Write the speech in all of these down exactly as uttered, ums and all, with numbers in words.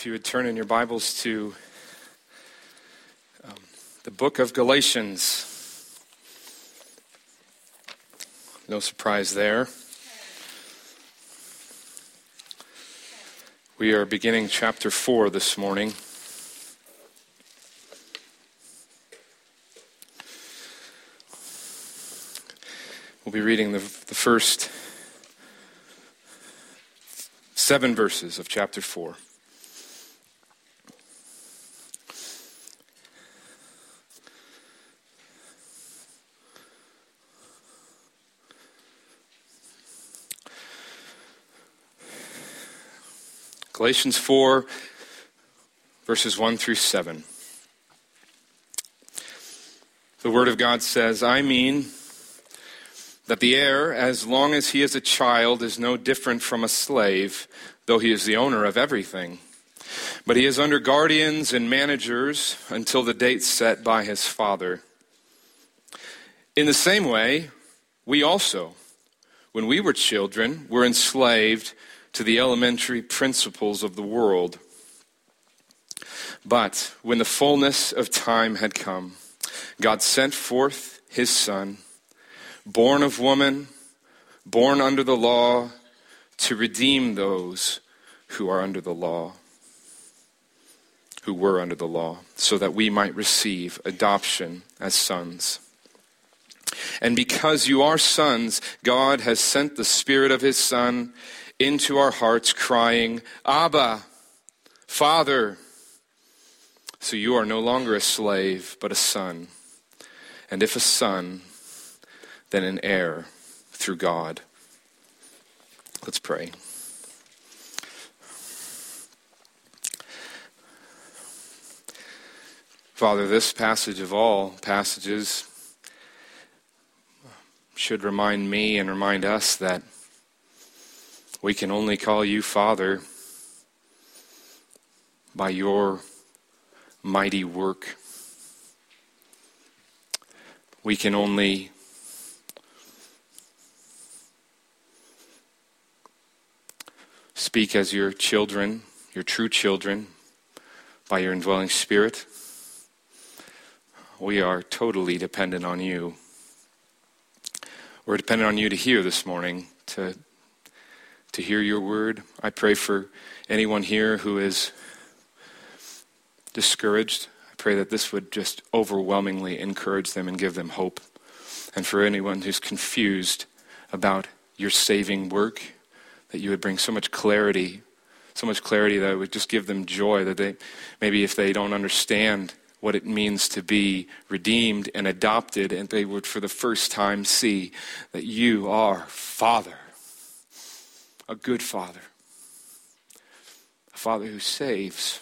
If you would turn in your Bibles to um, the book of Galatians. No surprise there. We are beginning chapter four this morning. We'll be reading the, the first seven verses of chapter four. Galatians four, verses one through seven. The Word of God says, I mean that the heir, as long as he is a child, is no different from a slave, though he is the owner of everything. But he is under guardians and managers until the date set by his father. In the same way, we also, when we were children, were enslaved to the elementary principles of the world. But when the fullness of time had come, God sent forth his Son, born of woman, born under the law, to redeem those who are under the law, who were under the law, so that we might receive adoption as sons. And because you are sons, God has sent the Spirit of his Son into our hearts, crying, Abba, Father. So you are no longer a slave, but a son. And if a son, then an heir through God. Let's pray. Father, this passage of all passages should remind me and remind us that we can only call you Father by your mighty work. We can only speak as your children, your true children, by your indwelling Spirit. We are totally dependent on you. We're dependent on you to hear this morning, to to hear your word. I pray for anyone here who is discouraged. I pray that this would just overwhelmingly encourage them and give them hope. And for anyone who's confused about your saving work, that you would bring so much clarity, so much clarity that it would just give them joy, that they, maybe if they don't understand what it means to be redeemed and adopted, and they would for the first time see that you are Father. A good Father, a Father who saves,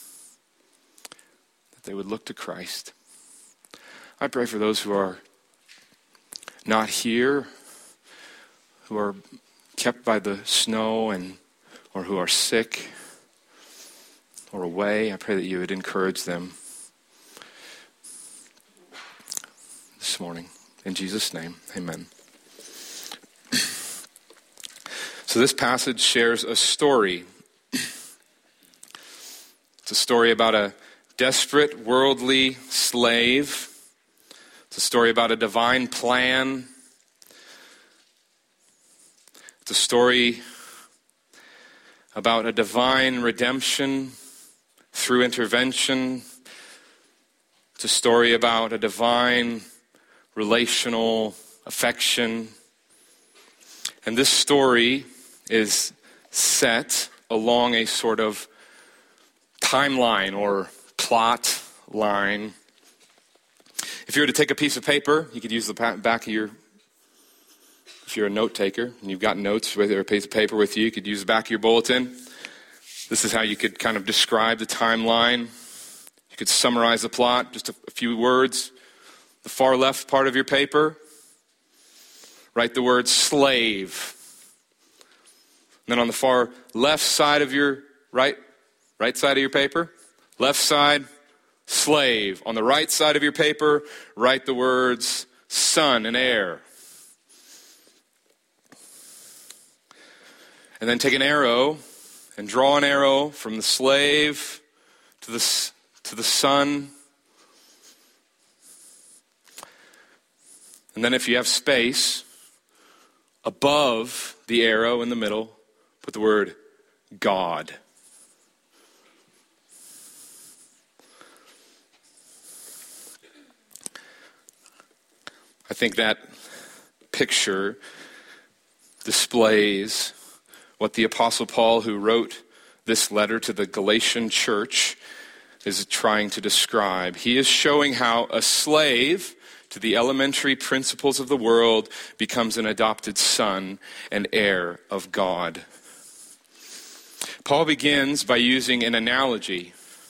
that they would look to Christ. I pray for those who are not here, who are kept by the snow and or who are sick or away. I pray that you would encourage them this morning. In Jesus' name, amen. So this passage shares a story. It's a story about a desperate worldly slave. It's a story about a divine plan. It's a story about a divine redemption through intervention. It's a story about a divine relational affection. And this story is set along a sort of timeline or plot line. If you were to take a piece of paper, you could use the back of your, if you're a note taker and you've got notes with or a piece of paper with you, you could use the back of your bulletin. This is how you could kind of describe the timeline. You could summarize the plot, just a, a few words. The far left part of your paper, write the word slave. And then on the far left side of your right, right side of your paper, left side, slave. On the right side of your paper, write the words son and heir. And then take an arrow and draw an arrow from the slave to the, to the son. And then if you have space, above the arrow in the middle, put the word God. I think that picture displays what the Apostle Paul, who wrote this letter to the Galatian church, is trying to describe. He is showing how a slave to the elementary principles of the world becomes an adopted son and heir of God. Paul begins by using an analogy,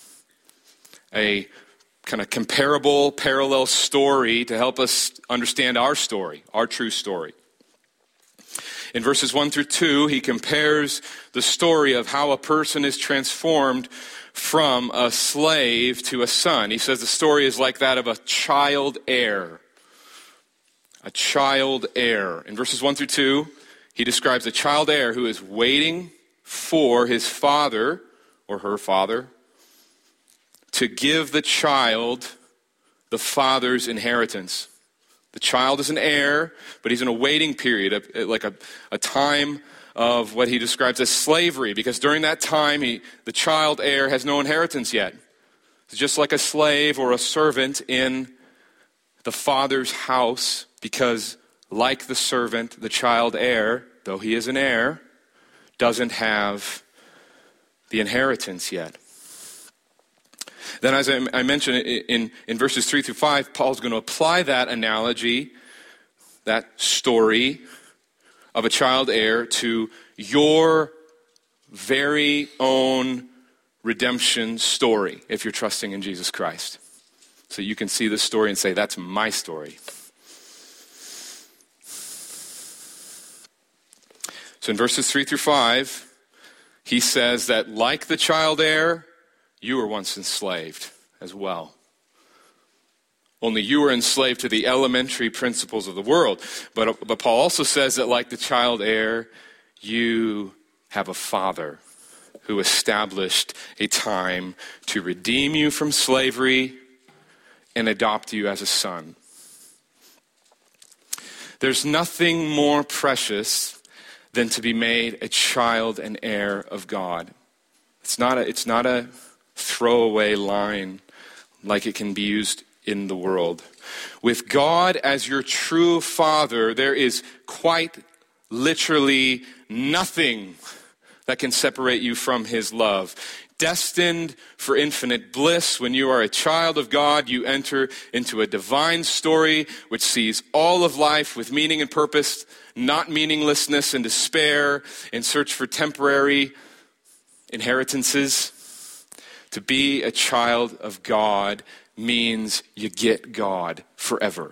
a kind of comparable, parallel story to help us understand our story, our true story. In verses one through two, he compares the story of how a person is transformed from a slave to a son. He says the story is like that of a child heir. A child heir. In verses one through two, he describes a child heir who is waiting for his father or her father to give the child the father's inheritance. The child is an heir, but he's in a waiting period, a, like a, a time of what he describes as slavery, because during that time, he, the child heir has no inheritance yet. It's just like a slave or a servant in the father's house, because like the servant, the child heir, though he is an heir, doesn't have the inheritance yet. Then, as I mentioned in, in verses three through five, Paul's going to apply that analogy, that story of a child heir to your very own redemption story, if you're trusting in Jesus Christ. So you can see this story and say, that's my story. So in verses three through five, he says that like the child heir, you were once enslaved as well. Only you were enslaved to the elementary principles of the world. But, but Paul also says that like the child heir, you have a father who established a time to redeem you from slavery and adopt you as a son. There's nothing more precious than to be made a child and heir of God. It's not a, it's not a throwaway line like it can be used in the world. With God as your true father, there is quite literally nothing that can separate you from his love. Destined for infinite bliss, when you are a child of God, you enter into a divine story which sees all of life with meaning and purpose, not meaninglessness and despair, in search for temporary inheritances. To be a child of God means you get God forever.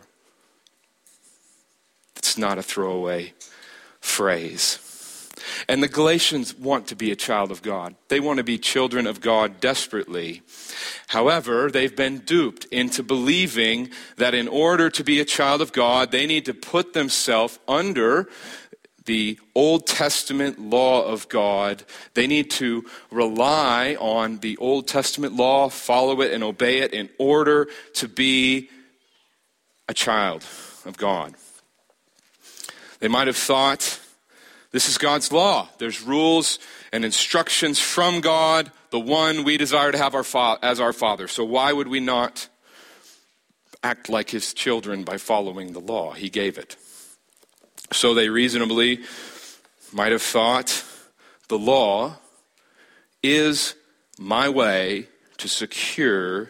It's not a throwaway phrase. And the Galatians want to be a child of God. They want to be children of God desperately. However, they've been duped into believing that in order to be a child of God, they need to put themselves under the Old Testament law of God. They need to rely on the Old Testament law, follow it and obey it in order to be a child of God. They might have thought, this is God's law. There's rules and instructions from God, the one we desire to have our fa- as our Father. So why would we not act like his children by following the law? He gave it. So they reasonably might have thought, the law is my way to secure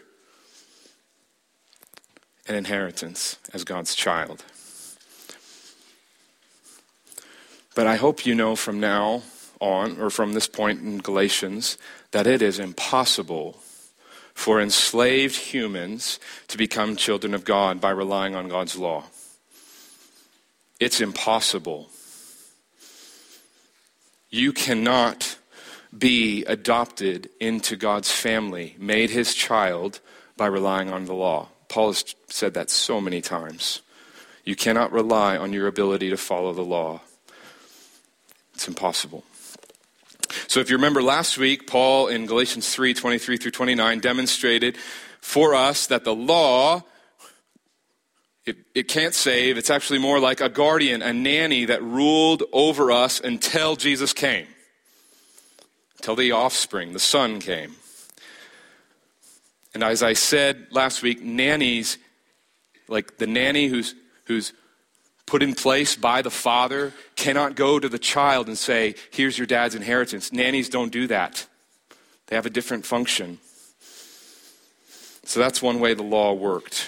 an inheritance as God's child. But I hope you know from now on, or from this point in Galatians, that it is impossible for enslaved humans to become children of God by relying on God's law. It's impossible. You cannot be adopted into God's family, made his child, by relying on the law. Paul has said that so many times. You cannot rely on your ability to follow the law. It's impossible. So if you remember last week, Paul in Galatians three, twenty-three through twenty-nine demonstrated for us that the law, it, it can't save. It's actually more like a guardian, a nanny that ruled over us until Jesus came. Until the offspring, the Son, came. And as I said last week, nannies, like the nanny who's who's put in place by the father, cannot go to the child and say, here's your dad's inheritance. Nannies don't do that. They have a different function. So that's one way the law worked.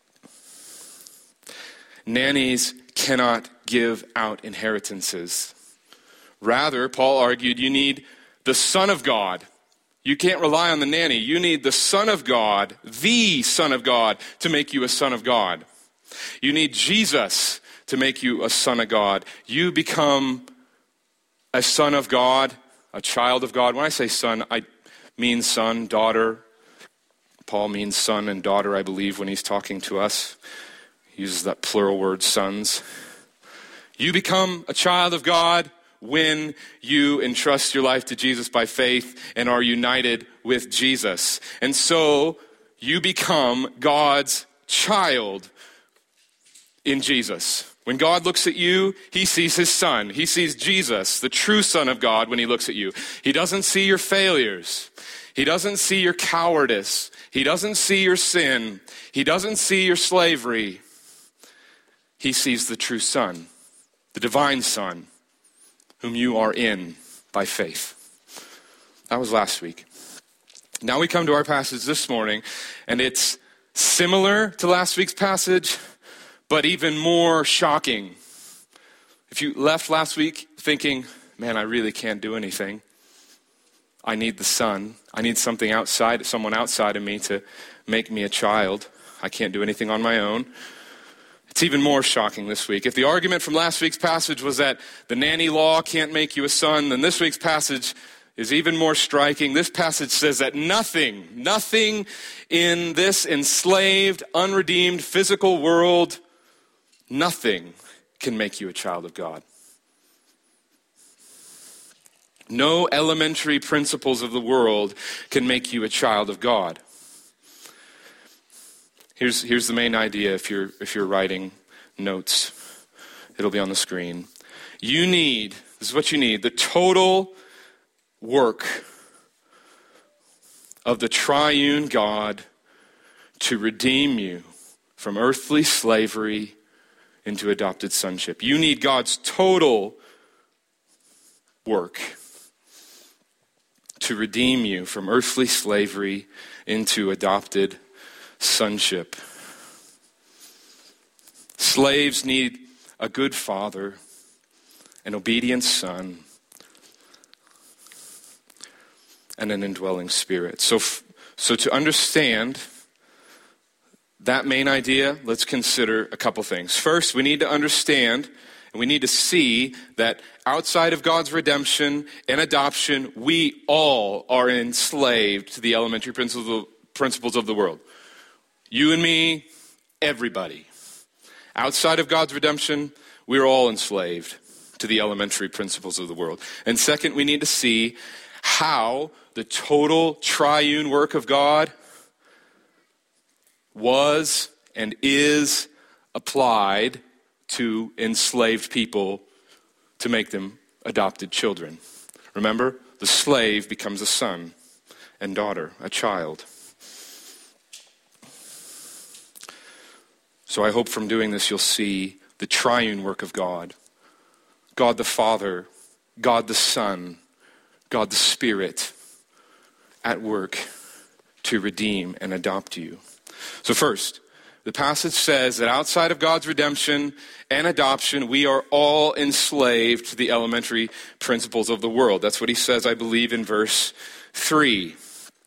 Nannies cannot give out inheritances. Rather, Paul argued, you need the Son of God. You can't rely on the nanny. You need the Son of God, the Son of God, to make you a son of God. You need Jesus to make you a son of God. You become a son of God, a child of God. When I say son, I mean son, daughter. Paul means son and daughter, I believe, when he's talking to us. He uses that plural word, sons. You become a child of God when you entrust your life to Jesus by faith and are united with Jesus. And so you become God's child in Jesus. When God looks at you, he sees his son. He sees Jesus, the true Son of God, when he looks at you. He doesn't see your failures. He doesn't see your cowardice. He doesn't see your sin. He doesn't see your slavery. He sees the true Son, the divine Son, whom you are in by faith. That was last week. Now we come to our passage this morning, and it's similar to last week's passage, but even more shocking. If you left last week thinking, man, I really can't do anything. I need the Son. I need something outside, someone outside of me to make me a child. I can't do anything on my own. It's even more shocking this week. If the argument from last week's passage was that the nanny law can't make you a son, then this week's passage is even more striking. This passage says that nothing, nothing in this enslaved, unredeemed physical world, nothing can make you a child of God. No elementary principles of the world can make you a child of God. Here's, here's the main idea if you're, if you're writing notes. It'll be on the screen. You need, this is what you need, the total work of the triune God to redeem you from earthly slavery into adopted sonship. You need God's total work to redeem you from earthly slavery into adopted sonship. Slaves need a good father, an obedient son, and an indwelling spirit. So, so to understand that main idea, let's consider a couple things. First, we need to understand and we need to see that outside of God's redemption and adoption, we all are enslaved to the elementary principles principles of the world. You and me, everybody. Outside of God's redemption, we're all enslaved to the elementary principles of the world. And second, we need to see how the total triune work of God was and is applied to enslaved people to make them adopted children. Remember, the slave becomes a son and daughter, a child. So I hope from doing this you'll see the triune work of God. God the Father, God the Son, God the Spirit at work to redeem and adopt you. So first, the passage says that outside of God's redemption and adoption, we are all enslaved to the elementary principles of the world. That's what he says, I believe, in verse three.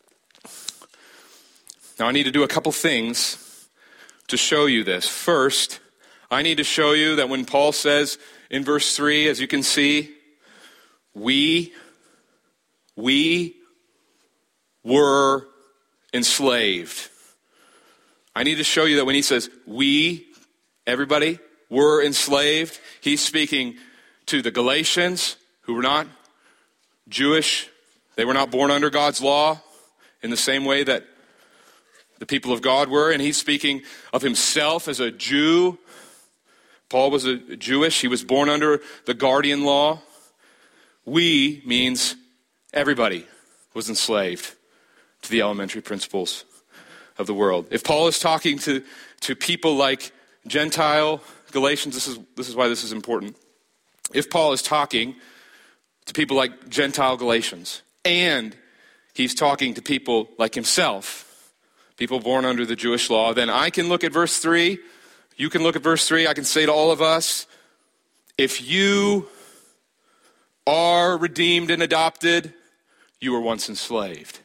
Now I need to do a couple things to show you this. First, I need to show you that when Paul says in verse three, as you can see, we, we were enslaved. I need to show you that when he says we, everybody, were enslaved, he's speaking to the Galatians who were not Jewish. They were not born under God's law in the same way that the people of God were. And he's speaking of himself as a Jew. Paul was a Jewish. He was born under the guardian law. We means everybody was enslaved to the elementary principles of the world. If Paul is talking to, to people like Gentile Galatians, this is, this is why this is important. If Paul is talking to people like Gentile Galatians, and he's talking to people like himself, people born under the Jewish law, then I can look at verse three, you can look at verse three, I can say to all of us, if you are redeemed and adopted, you were once enslaved.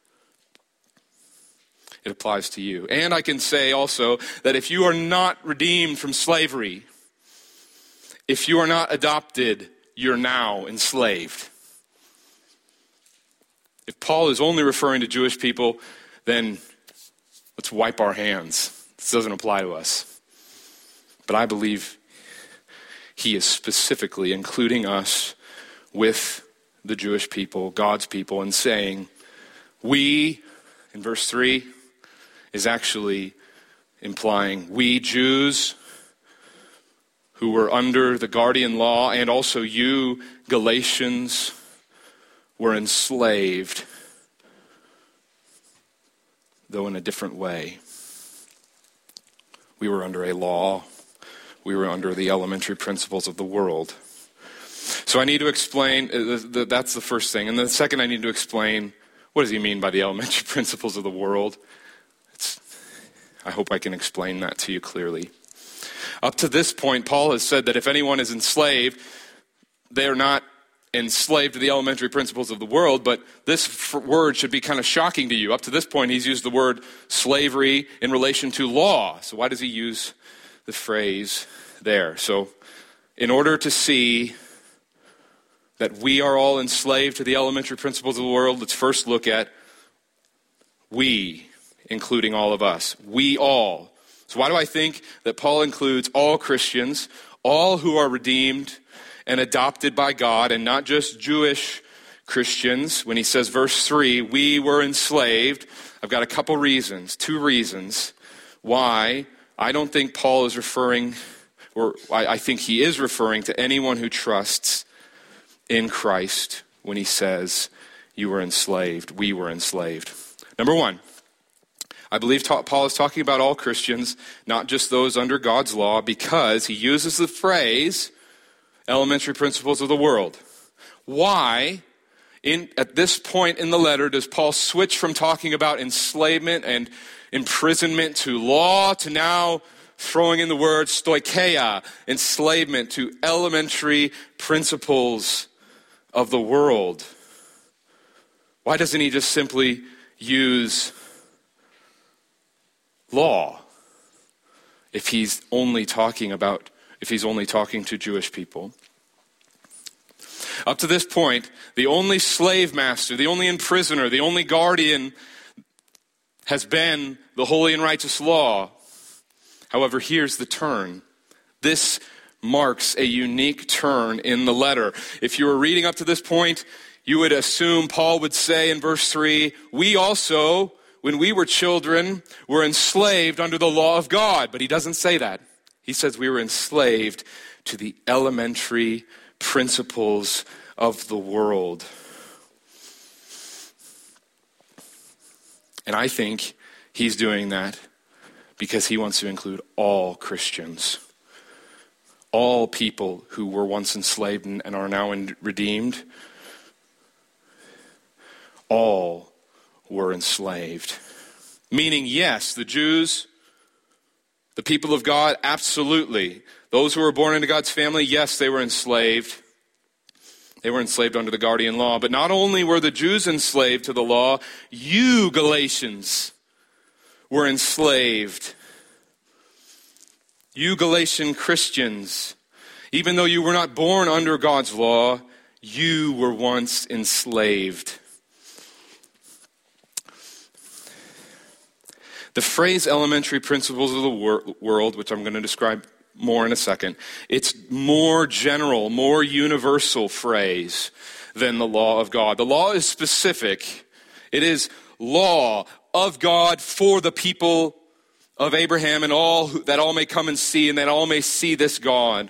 It applies to you. And I can say also that if you are not redeemed from slavery, if you are not adopted, you're now enslaved. If Paul is only referring to Jewish people, then let's wipe our hands. This doesn't apply to us. But I believe he is specifically including us with the Jewish people, God's people, and saying, we, in verse three, is actually implying we Jews who were under the guardian law, and also you Galatians were enslaved, though in a different way. We were under a law. We were under the elementary principles of the world. So I need to explain, that's the first thing. And the second, I need to explain, what does he mean by the elementary principles of the world? It's, I hope I can explain that to you clearly. Up to this point, Paul has said that if anyone is enslaved, they are not enslaved to the elementary principles of the world, but this f- word should be kind of shocking to you. Up to this point, he's used the word slavery in relation to law. So why does he use the phrase there? So in order to see that we are all enslaved to the elementary principles of the world, let's first look at we, including all of us. We all. So why do I think that Paul includes all Christians, all who are redeemed and adopted by God, and not just Jewish Christians? When he says, verse three, we were enslaved, I've got a couple reasons, two reasons why I don't think Paul is referring, or I, I think he is referring to anyone who trusts in Christ when he says, you were enslaved, we were enslaved. Number one, I believe ta- Paul is talking about all Christians, not just those under God's law, because he uses the phrase, elementary principles of the world. Why, in, at this point in the letter, does Paul switch from talking about enslavement and imprisonment to law to now throwing in the word stoicheia, enslavement, to elementary principles of the world? Why doesn't he just simply use law if he's only talking about if he's only talking to Jewish people? Up to this point, the only slave master, the only imprisoner, the only guardian has been the holy and righteous law. However, here's the turn. This marks a unique turn in the letter. If you were reading up to this point, you would assume Paul would say in verse three, we also, when we were children, were enslaved under the law of God. But he doesn't say that. He says we were enslaved to the elementary principles of the world. And I think he's doing that because he wants to include all Christians, all people who were once enslaved and, and are now in, redeemed. All were enslaved. Meaning, yes, the Jews, the people of God, absolutely. Those who were born into God's family, yes, they were enslaved. They were enslaved under the guardian law. But not only were the Jews enslaved to the law, you Galatians were enslaved. You Galatian Christians, even though you were not born under God's law, you were once enslaved. The phrase elementary principles of the wor- world, which I'm going to describe more in a second, it's more general, more universal phrase than the law of God. The law is specific. It is law of God for the people of Abraham and all who, that all may come and see, and that all may see this God.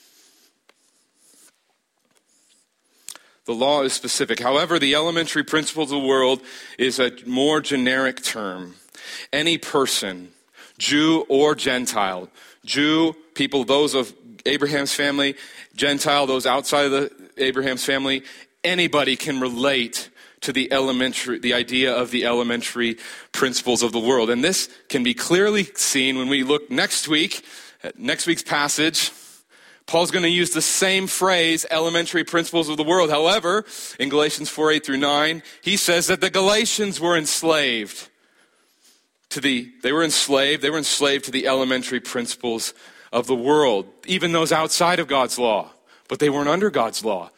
The law is specific. However, the elementary principles of the world is a more generic term. Any person, Jew or Gentile, Jew, people, those of Abraham's family, Gentile, those outside of the Abraham's family, anybody can relate to the elementary, the idea of the elementary principles of the world. And this can be clearly seen when we look next week, at next week's passage. Paul's going to use the same phrase, elementary principles of the world. However, in Galatians four, eight through nine, he says that the Galatians were enslaved to the, they were enslaved, they were enslaved to the elementary principles of the world, even those outside of God's law, but they weren't under God's law.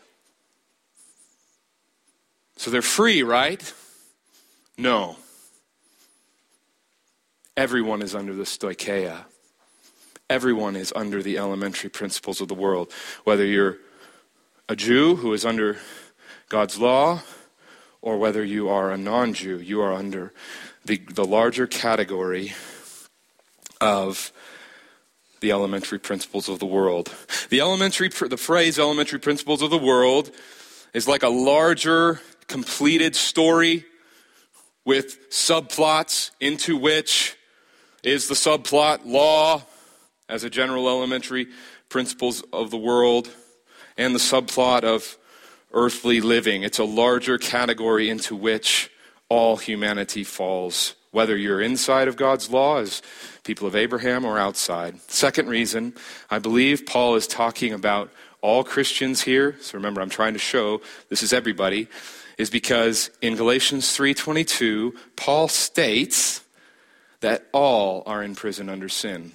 So they're free, right? No. Everyone is under the stoicheia. Everyone is under the elementary principles of the world. Whether you're a Jew who is under God's law, or whether you are a non-Jew, you are under the, the larger category of the elementary principles of the world. The elementary, the phrase elementary principles of the world is like a larger completed story with subplots into which is the subplot law as a general elementary principles of the world and the subplot of earthly living. It's a larger category into which all humanity falls, whether you're inside of God's law as people of Abraham or outside. Second reason, I believe Paul is talking about all Christians here. So remember, I'm trying to show this is everybody. Is because in Galatians three twenty-two, Paul states that all are in prison under sin.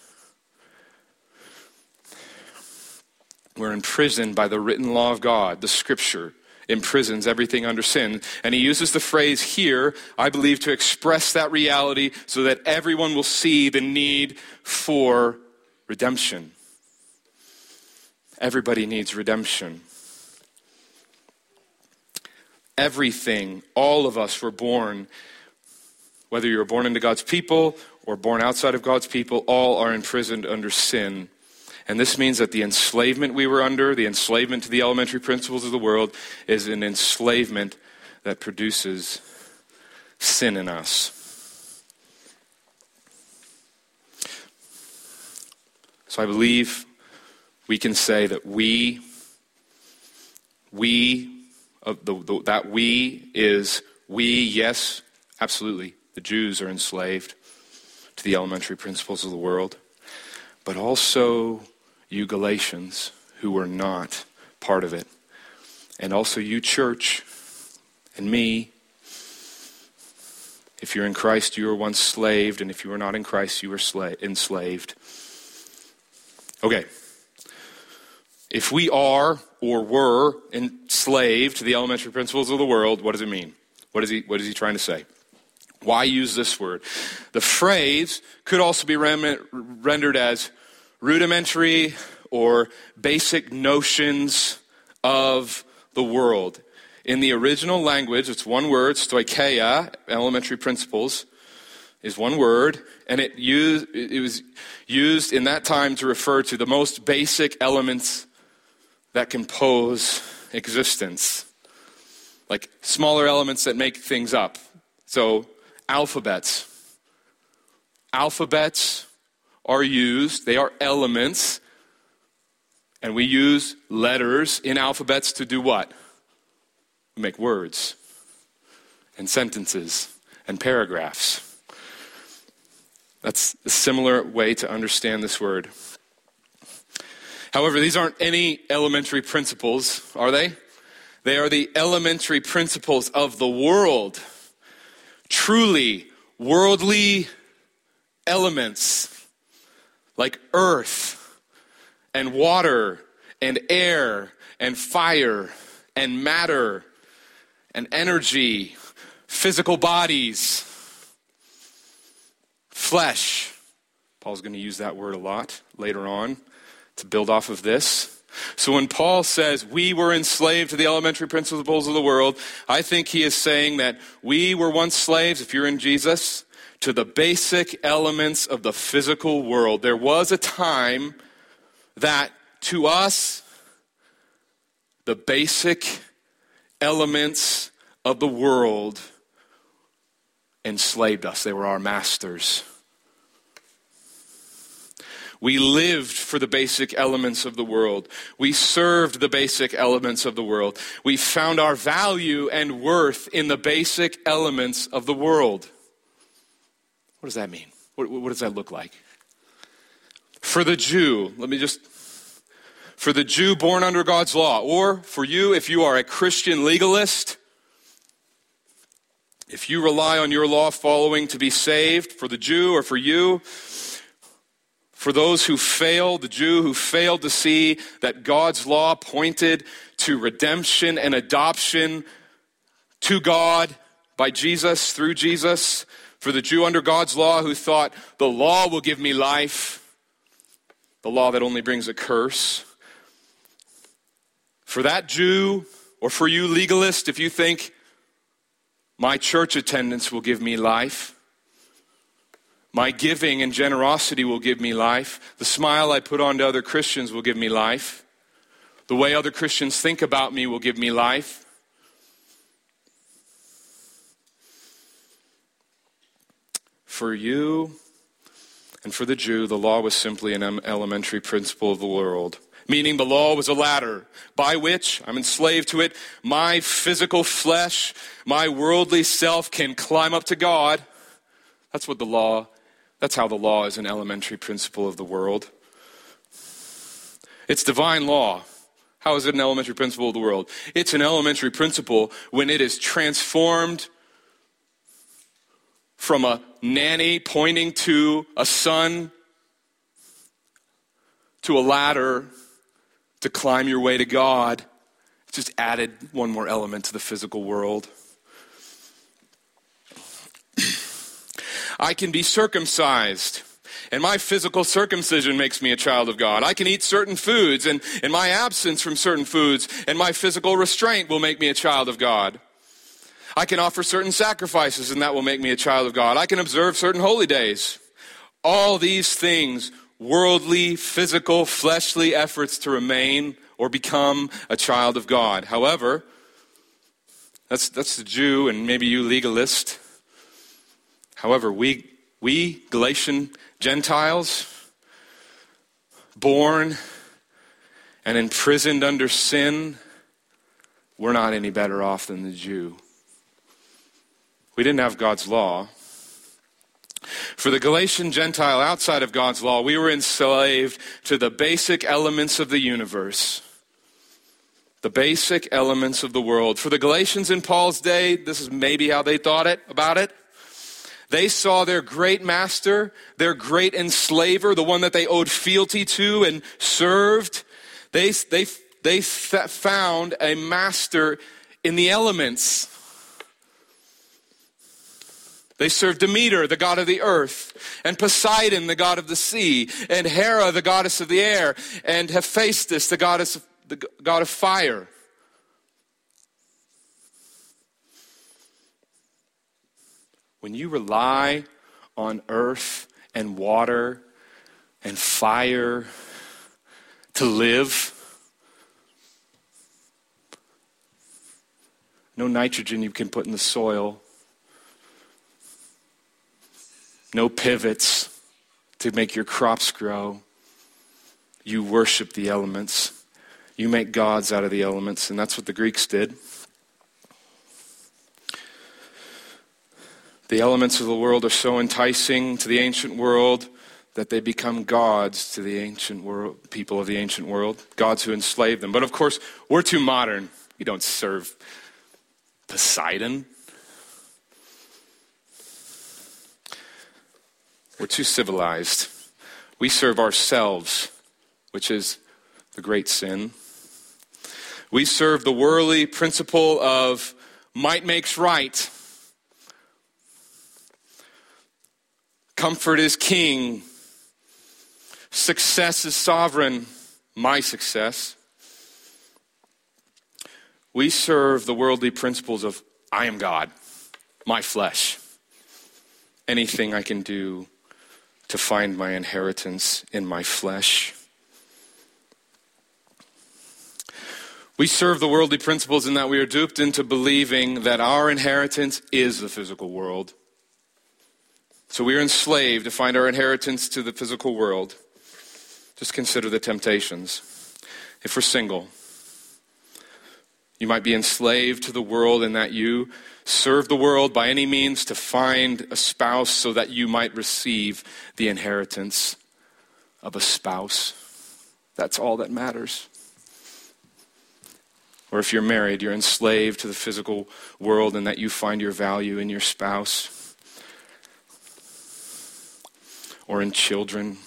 We're imprisoned by the written law of God. The scripture imprisons everything under sin. And he uses the phrase here, I believe, to express that reality so that everyone will see the need for redemption. Everybody needs redemption. Everything, all of us were born, whether you were born into God's people or born outside of God's people, all are imprisoned under sin. And this means that the enslavement we were under, the enslavement to the elementary principles of the world, is an enslavement that produces sin in us. So I believe we can say that we, we, Uh, the, the, that we is we, yes, absolutely. The Jews are enslaved to the elementary principles of the world. But also you Galatians who were not part of it. And also you church and me. If you're in Christ, you were once slaved. And if you were not in Christ, you were sla- enslaved. Okay. If we are or were enslaved to the elementary principles of the world, what does it mean? What is he, what is he trying to say? Why use this word? The phrase could also be rem- rendered as rudimentary or basic notions of the world. In the original language, it's one word, stoicheia, elementary principles, is one word, and it used, it was used in that time to refer to the most basic elements that compose existence, like smaller elements that make things up. So alphabets. Alphabets are used, they are elements, and we use letters in alphabets to do what? We make words and sentences and paragraphs. That's a similar way to understand this word. However, these aren't any elementary principles, are they? They are the elementary principles of the world. Truly worldly elements like earth and water and air and fire and matter and energy, physical bodies, flesh. Paul's going to use that word a lot later on to build off of this. So when Paul says we were enslaved to the elementary principles of the world, I think he is saying that we were once slaves, if you're in Jesus, to the basic elements of the physical world. There was a time that to us, the basic elements of the world enslaved us. They were our masters. We lived for the basic elements of the world. We served the basic elements of the world. We found our value and worth in the basic elements of the world. What does that mean? What, what does that look like? For the Jew, let me just, for the Jew born under God's law, or for you, if you are a Christian legalist, if you rely on your law following to be saved, for the Jew or for you, for those who failed, the Jew who failed to see that God's law pointed to redemption and adoption to God by Jesus, through Jesus. For the Jew under God's law who thought, the law will give me life, the law that only brings a curse. For that Jew, or for you legalist, if you think, my church attendance will give me life, my giving and generosity will give me life. The smile I put on to other Christians will give me life. The way other Christians think about me will give me life. For you and for the Jew, the law was simply an elementary principle of the world. Meaning the law was a ladder by which, I'm enslaved to it, my physical flesh, my worldly self can climb up to God. That's what the law That's how the law is an elementary principle of the world. It's divine law. How is it an elementary principle of the world? It's an elementary principle when it is transformed from a nanny pointing to a son to a ladder to climb your way to God. It's just added one more element to the physical world. I can be circumcised, and my physical circumcision makes me a child of God. I can eat certain foods, and, and my absence from certain foods and my physical restraint will make me a child of God. I can offer certain sacrifices, and that will make me a child of God. I can observe certain holy days. All these things, worldly, physical, fleshly efforts to remain or become a child of God. However, that's, that's the Jew and maybe you legalist. However, we, we Galatian Gentiles, born and imprisoned under sin, we're not any better off than the Jew. We didn't have God's law. For the Galatian Gentile outside of God's law, we were enslaved to the basic elements of the universe, the basic elements of the world. For the Galatians in Paul's day, this is maybe how they thought it about it. They saw their great master, their great enslaver, the one that they owed fealty to and served. They, they, they found a master in the elements. They served Demeter, the god of the earth, and Poseidon, the god of the sea, and Hera, the goddess of the air, and Hephaestus, the goddess of, the god of fire. When you rely on earth and water and fire to live, no nitrogen you can put in the soil, no pivots to make your crops grow, you worship the elements. You make gods out of the elements, and that's what the Greeks did. The elements of the world are so enticing to the ancient world that they become gods to the ancient world, people of the ancient world, gods who enslave them. But of course, we're too modern. We don't serve Poseidon. We're too civilized. We serve ourselves, which is the great sin. We serve the worldly principle of might makes right. Comfort is king. Success is sovereign. My success. We serve the worldly principles of, I am God, my flesh. Anything I can do to find my inheritance in my flesh. We serve the worldly principles in that we are duped into believing that our inheritance is the physical world. So we are enslaved to find our inheritance to the physical world. Just consider the temptations. If we're single, you might be enslaved to the world in that you serve the world by any means to find a spouse so that you might receive the inheritance of a spouse. That's all that matters. Or if you're married, you're enslaved to the physical world and that you find your value in your spouse or in children.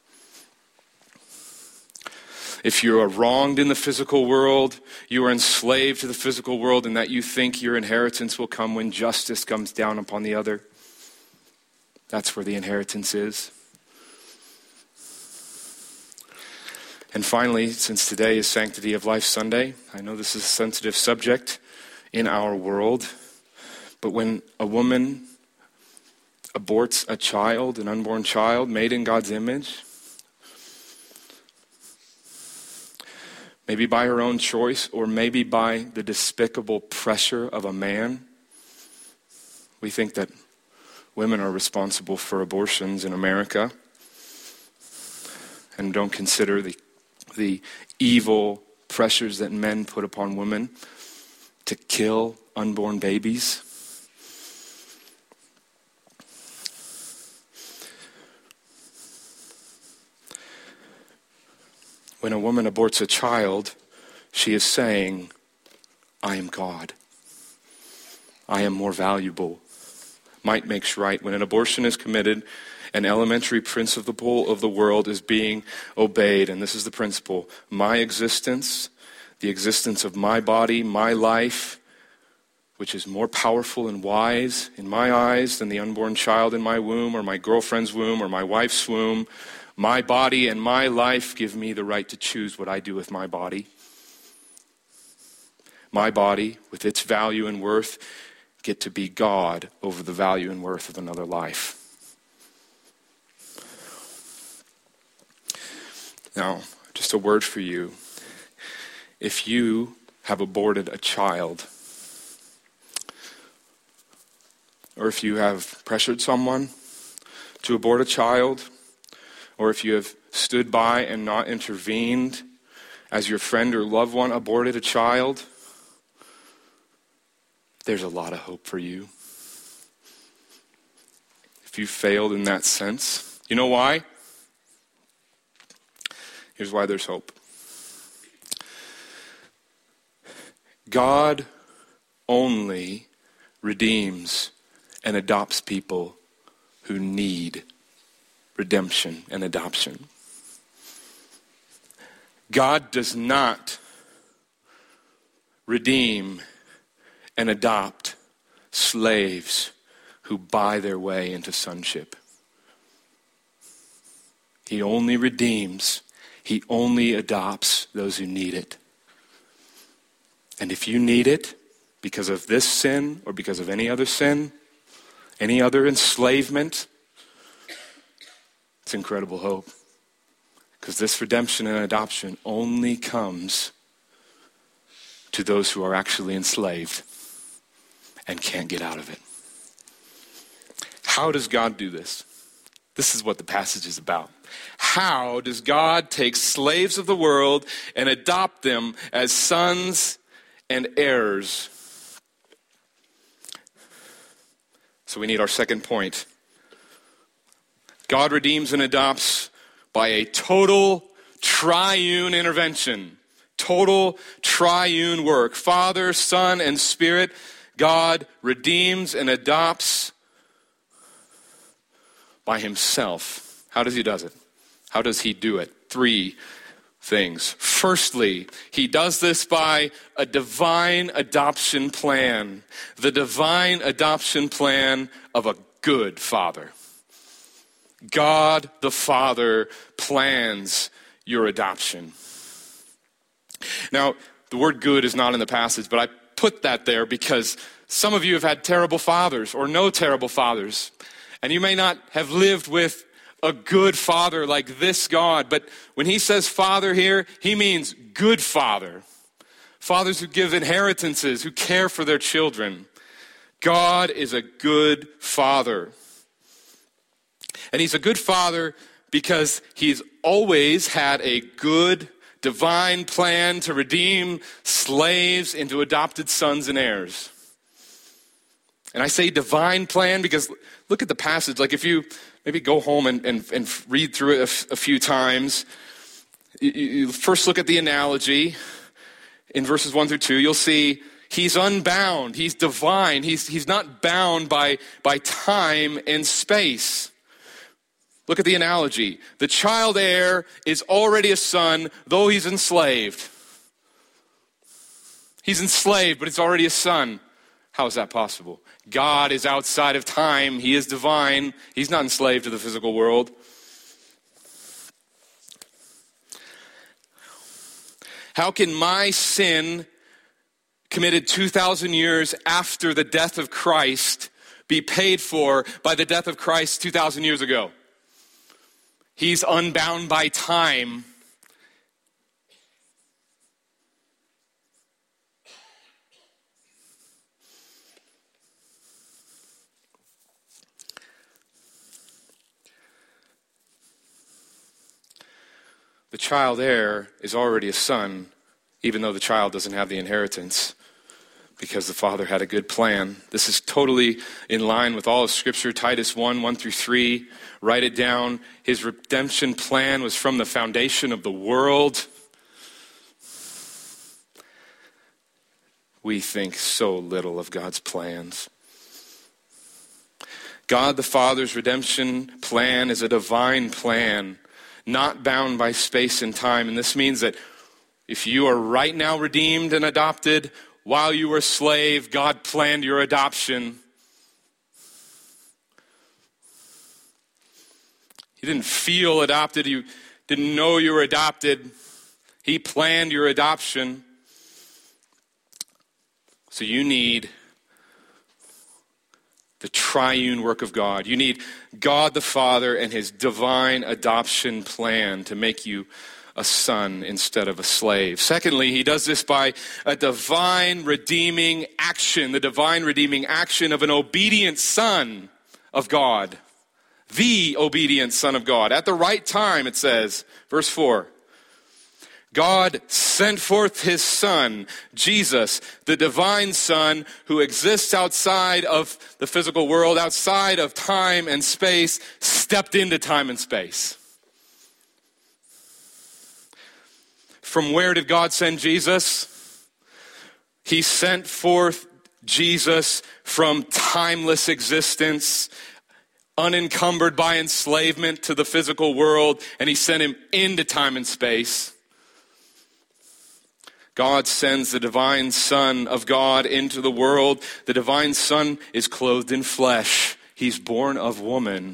If you are wronged in the physical world, you are enslaved to the physical world and that you think your inheritance will come when justice comes down upon the other. That's where the inheritance is. And finally, since today is Sanctity of Life Sunday, I know this is a sensitive subject in our world, but when a woman aborts a child, an unborn child made in God's image, maybe by her own choice or maybe by the despicable pressure of a man, we think that women are responsible for abortions in America and don't consider the the evil pressures that men put upon women to kill unborn babies. When a woman aborts a child, she is saying, I am God. I am more valuable. Might makes right. When an abortion is committed, an elementary principle of the world is being obeyed. And this is the principle. My existence, the existence of my body, my life, which is more powerful and wise in my eyes than the unborn child in my womb or my girlfriend's womb or my wife's womb. My body and my life give me the right to choose what I do with my body. My body, with its value and worth, get to be God over the value and worth of another life. Now, just a word for you. If you have aborted a child, or if you have pressured someone to abort a child, or if you have stood by and not intervened as your friend or loved one aborted a child, there's a lot of hope for you. If you failed in that sense, you know why? Here's why there's hope. God only redeems and adopts people who need redemption and adoption. God does not redeem and adopt slaves who buy their way into sonship. He only redeems, he only adopts those who need it. And if you need it because of this sin or because of any other sin, any other enslavement, it's incredible hope. Because this redemption and adoption only comes to those who are actually enslaved and can't get out of it. How does God do this? This is what the passage is about. How does God take slaves of the world and adopt them as sons and heirs? So we need our second point. God redeems and adopts by a total triune intervention. Total triune work. Father, Son, and Spirit. God redeems and adopts by himself. How does he do it? How does he do it? Three things. Firstly, he does this by a divine adoption plan. The divine adoption plan of a good father. God the Father plans your adoption. Now, the word good is not in the passage, but I put that there because some of you have had terrible fathers or no terrible fathers. And you may not have lived with a good father like this God. But when he says father here, he means good father. Fathers who give inheritances, who care for their children. God is a good father. And he's a good father because he's always had a good divine plan to redeem slaves into adopted sons and heirs. And I say divine plan because look at the passage. Like if you maybe go home and, and, and read through it a, f- a few times, you, you first look at the analogy in verses one through two. You'll see he's unbound. He's divine. He's, he's not bound by, by time and space. Look at the analogy. The child heir is already a son, though he's enslaved. He's enslaved, but he's already a son. How is that possible? God is outside of time. He is divine. He's not enslaved to the physical world. How can my sin, committed two thousand years after the death of Christ, be paid for by the death of Christ two thousand years ago? He's unbound by time. The child heir is already a son, even though the child doesn't have the inheritance, because the father had a good plan. This is totally in line with all of Scripture. Titus one, one through three. Write it down. His redemption plan was from the foundation of the world. We think so little of God's plans. God the Father's redemption plan is a divine plan, not bound by space and time. And this means that if you are right now redeemed and adopted, while you were a slave, God planned your adoption. You didn't feel adopted. You didn't know you were adopted. He planned your adoption. So you need the triune work of God. You need God the Father and his divine adoption plan to make you a son instead of a slave. Secondly, he does this by a divine redeeming action, the divine redeeming action of an obedient son of God. The obedient son of God. At the right time, it says, verse four, God sent forth his son, Jesus, the divine son who exists outside of the physical world, outside of time and space, stepped into time and space. From where did God send Jesus? He sent forth Jesus from timeless existence, unencumbered by enslavement to the physical world, and he sent him into time and space. God sends the divine Son of God into the world. The divine Son is clothed in flesh. He's born of woman.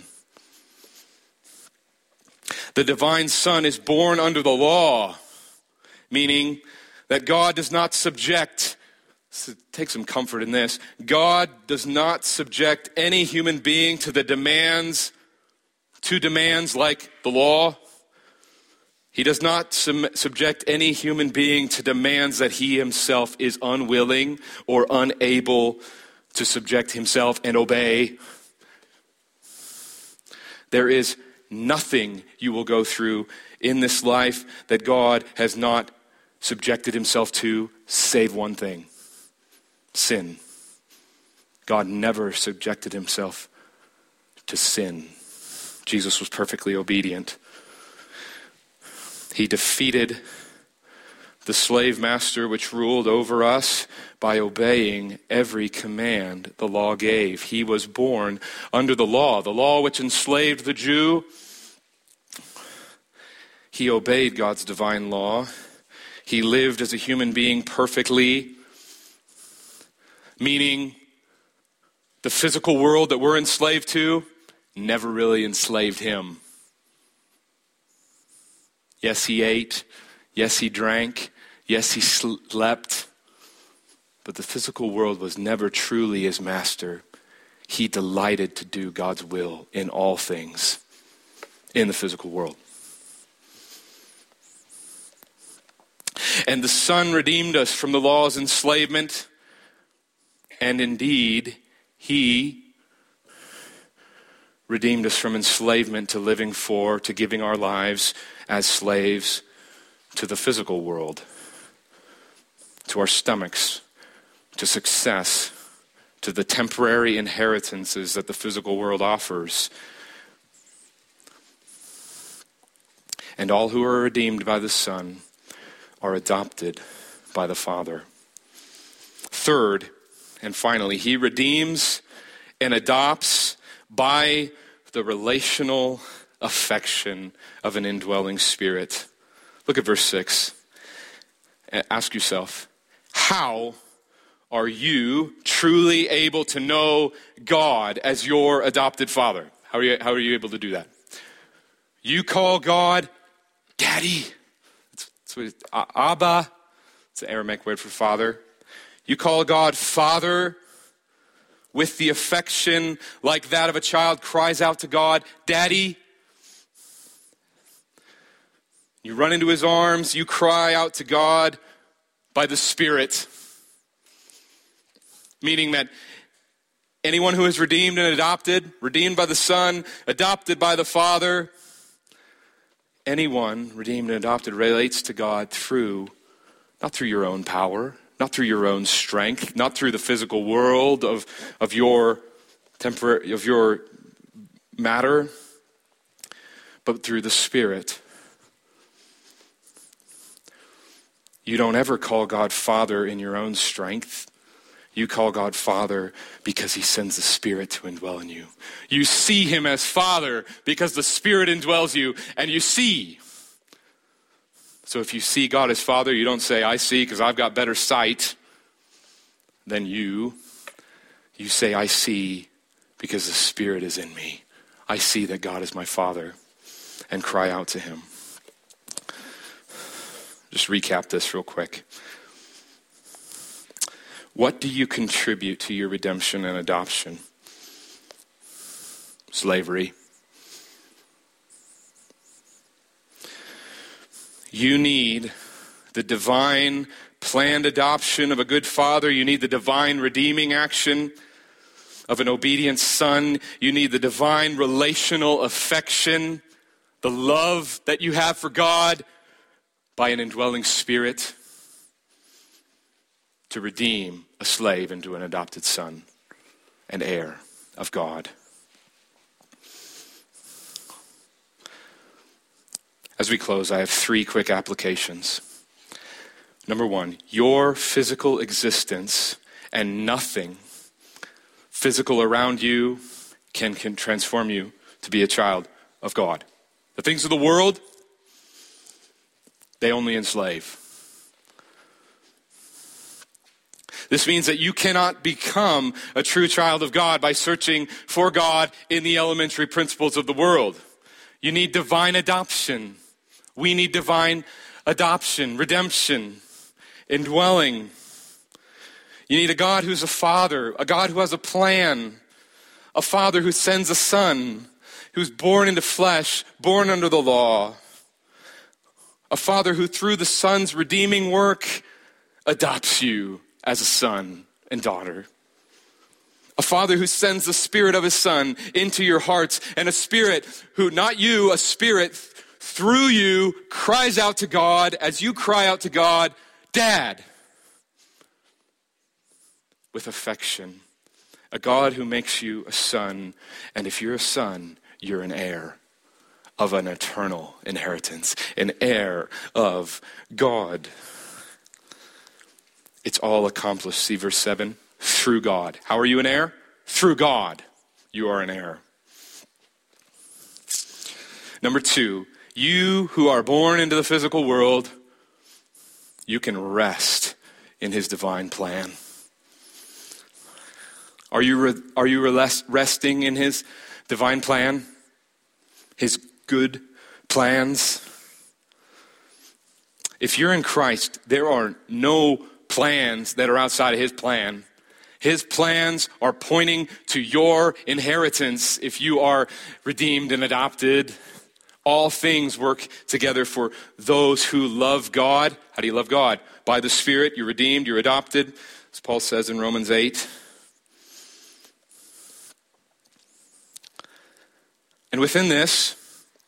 The divine Son is born under the law, meaning that God does not subject, so take some comfort in this, God does not subject any human being to the demands, to demands like the law. He does not sub- subject any human being to demands that he himself is unwilling or unable to subject himself and obey. There is nothing you will go through in this life that God has not subjected himself to, save one thing: sin. God never subjected himself to sin. Jesus was perfectly obedient. He defeated the slave master which ruled over us by obeying every command the law gave. He was born under the law, the law which enslaved the Jew. He obeyed God's divine law. He lived as a human being perfectly, meaning the physical world that we're enslaved to never really enslaved him. Yes, he ate. Yes, he drank. Yes, he slept, but the physical world was never truly his master. He delighted to do God's will in all things in the physical world. And the Son redeemed us from the law's enslavement. And indeed, he redeemed us from enslavement to living for, to giving our lives as slaves to the physical world, to our stomachs, to success, to the temporary inheritances that the physical world offers. And all who are redeemed by the Son are adopted by the Father. Third, and finally, he redeems and adopts by the relational affection of an indwelling Spirit. Look at verse six. Ask yourself, how are you truly able to know God as your adopted Father? How are you, how are you able to do that? You call God Daddy. That's, that's what it, Abba. It's an Aramaic word for father. You call God Father with the affection like that of a child cries out to God, Daddy. You run into his arms, you cry out to God by the Spirit. Meaning that anyone who is redeemed and adopted, redeemed by the Son, adopted by the Father, anyone redeemed and adopted relates to God through, not through your own power, not through your own strength, not through the physical world of, of your temporary, of your matter, but through the Spirit. You don't ever call God Father in your own strength. You call God Father because he sends the Spirit to indwell in you. You see him as Father because the Spirit indwells you, and you see. So if you see God as Father, you don't say, I see because I've got better sight than you. You say, I see because the Spirit is in me. I see that God is my Father, and cry out to him. Just recap this real quick. What do you contribute to your redemption and adoption? Slavery. You need the divine planned adoption of a good father. You need the divine redeeming action of an obedient son. You need the divine relational affection, the love that you have for God by an indwelling Spirit to redeem a slave into an adopted son and heir of God. As we close, I have three quick applications. Number one, your physical existence and nothing physical around you can, can transform you to be a child of God. The things of the world, they only enslave. This means that you cannot become a true child of God by searching for God in the elementary principles of the world. You need divine adoption. We need divine adoption, redemption, indwelling. You need a God who's a father, a God who has a plan, a father who sends a son, who's born into flesh, born under the law, a father who through the son's redeeming work adopts you as a son and daughter. A father who sends the Spirit of his Son into your hearts, and a Spirit who, not you, a Spirit through you cries out to God as you cry out to God, Dad, with affection. A God who makes you a son, and if you're a son, you're an heir of an eternal inheritance, an heir of God. It's all accomplished, see verse seven, through God. How are you an heir? Through God, you are an heir. Number two, you who are born into the physical world, you can rest in his divine plan. Are you re- are you resting in his divine plan? His good plans? If you're in Christ, there are no plans that are outside of his plan. His plans are pointing to your inheritance if you are redeemed and adopted. All things work together for those who love God. How do you love God? By the Spirit, you're redeemed, you're adopted, as Paul says in Romans eight. And within this,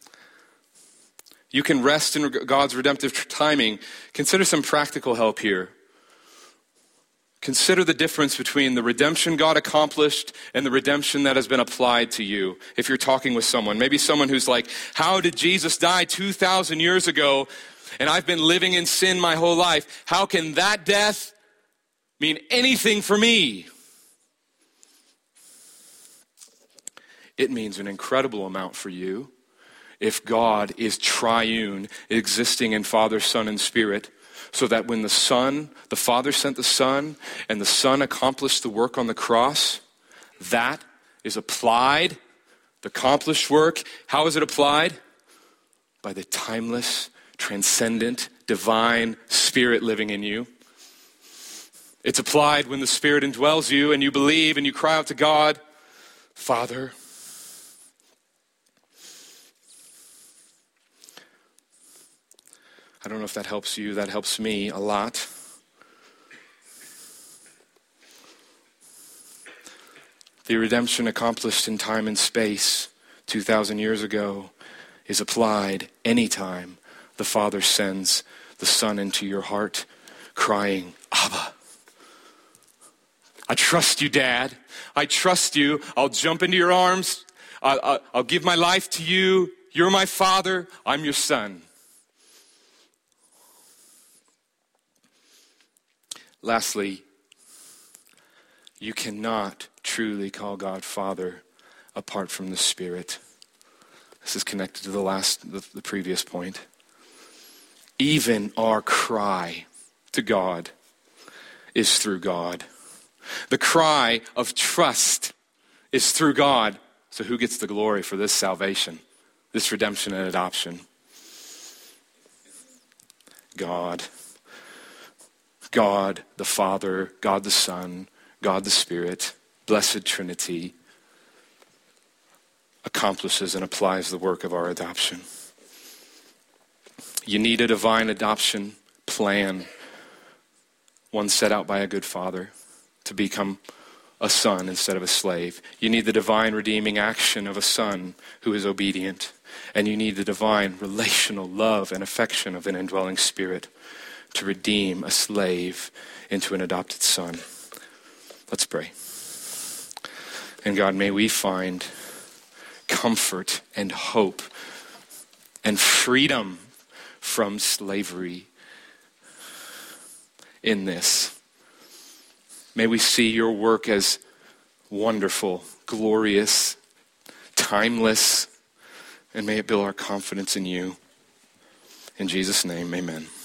you can rest in God's redemptive timing. Consider some practical help here. Consider the difference between the redemption God accomplished and the redemption that has been applied to you. If you're talking with someone, maybe someone who's like, how did Jesus die two thousand years ago and I've been living in sin my whole life? How can that death mean anything for me? It means an incredible amount for you if God is triune, existing in Father, Son, and Spirit. So that when the Son, the Father sent the Son, and the Son accomplished the work on the cross, that is applied, the accomplished work. How is it applied? By the timeless, transcendent, divine Spirit living in you. It's applied when the Spirit indwells you and you believe and you cry out to God, Father. I don't know if that helps you. That helps me a lot. The redemption accomplished in time and space two thousand years ago is applied anytime the Father sends the Son into your heart crying, Abba. I trust you, Dad. I trust you. I'll jump into your arms. I'll, I'll, I'll give my life to you. You're my Father. I'm your Son. Lastly, you cannot truly call God Father apart from the Spirit. This is connected to the last, the, the previous point. Even our cry to God is through God. The cry of trust is through God. So who gets the glory for this salvation, this redemption and adoption? God. God the Father, God the Son, God the Spirit, blessed Trinity, accomplishes and applies the work of our adoption. You need a divine adoption plan, one set out by a good father to become a son instead of a slave. You need the divine redeeming action of a son who is obedient. And you need the divine relational love and affection of an indwelling Spirit to redeem a slave into an adopted son. Let's pray. And God, may we find comfort and hope and freedom from slavery in this. May we see your work as wonderful, glorious, timeless, and may it build our confidence in you. In Jesus' name, amen.